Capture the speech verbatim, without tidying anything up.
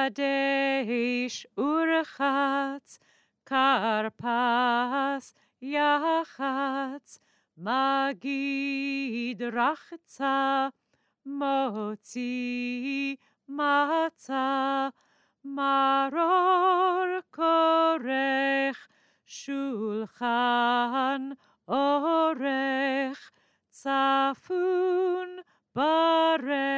Kadesh urchatz, karpas yachatz, magid rachza, motzi matzah, maror korech, shulchan orech, tzafun barech.